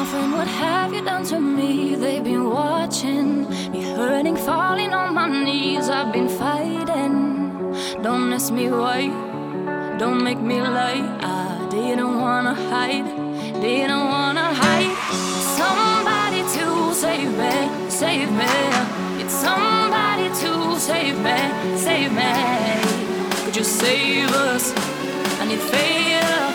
friend, what have you done to me? They've been watching me hurting, falling on my knees. I've been fighting. Don't ask me why, don't make me lie. I didn't wanna hide, didn't wanna hide. Somebody to save me, save me. It's somebody to save me, save me. Could you save us? I need favor.